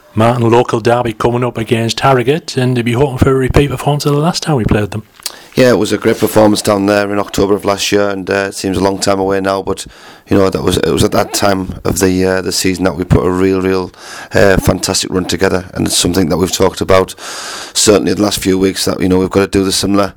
Martin, local derby coming up against Harrogate, and to be hoping for a repeat performance of the last time we played them. Yeah, it was a great performance down there in October of last year, and it seems a long time away now. But it was at that time of the season that we put a real fantastic run together, and it's something that we've talked about certainly the last few weeks, that we've got to do the similar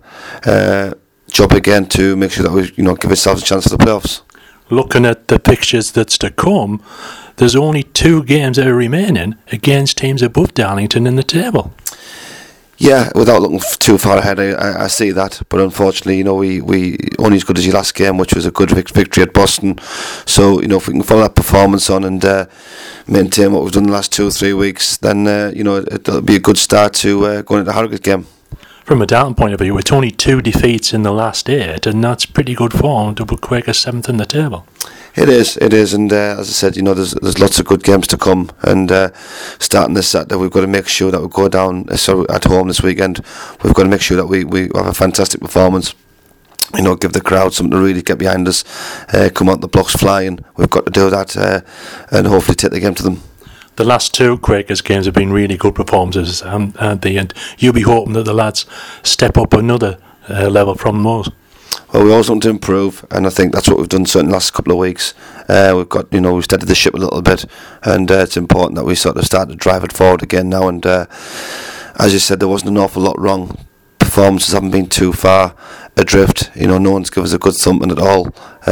job again to make sure that we give ourselves a chance for the playoffs. Looking at the fixtures that's to come, there's only 2 games that are remaining against teams above Darlington in the table. Yeah, without looking too far ahead, I see that. But unfortunately, we only as good as your last game, which was a good victory at Boston. So, if we can follow that performance on and maintain what we've done the last 2 or 3 weeks, then, it'll be a good start to going into the Harrogate game. From a Darlington point of view, it's only 2 defeats in the last 8, and that's pretty good form to put Quakers 7th in the table. It is, and as I said, there's lots of good games to come, and starting this Saturday, we've got to make sure that we go down at home this weekend. We've got to make sure that we have a fantastic performance. Give the crowd something to really get behind us. Come out the blocks flying. We've got to do that, and hopefully take the game to them. The last 2 Quakers games have been really good performances, and you'll be hoping that the lads step up another level from those. Well, we always want to improve, and I think that's what we've done certainly the last couple of weeks. We've steadied the ship a little bit, and it's important that we sort of start to drive it forward again now. And as you said, there wasn't an awful lot wrong. Performances haven't been too far adrift. No one's given us a good thumping at all.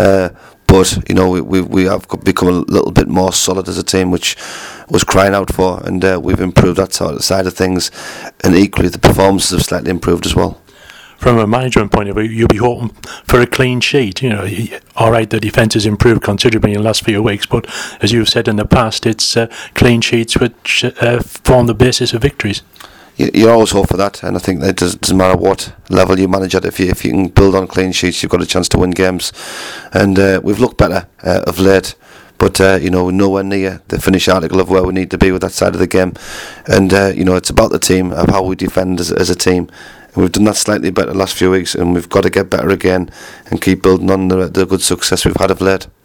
But we have become a little bit more solid as a team, which was crying out for, and we've improved that side of things, and equally the performances have slightly improved as well. From a management point of view, you'll be hoping for a clean sheet. All right, the defence has improved considerably in the last few weeks, but as you've said in the past, it's clean sheets which form the basis of victories. You always hope for that, and I think that it doesn't matter what level you manage at. If you can build on clean sheets, you've got a chance to win games, and we've looked better of late. But nowhere near the finished article of where we need to be with that side of the game, and it's about the team, of how we defend as a team. And we've done that slightly better the last few weeks, and we've got to get better again and keep building on the good success we've had of late.